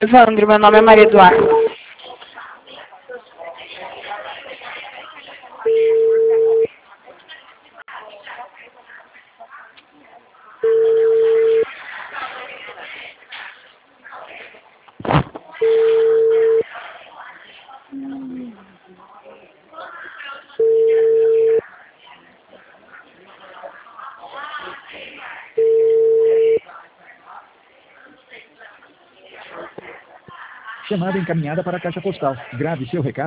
Evandro, meu nome é Maria Eduarda. Chamada encaminhada para a caixa postal. Grave seu recado.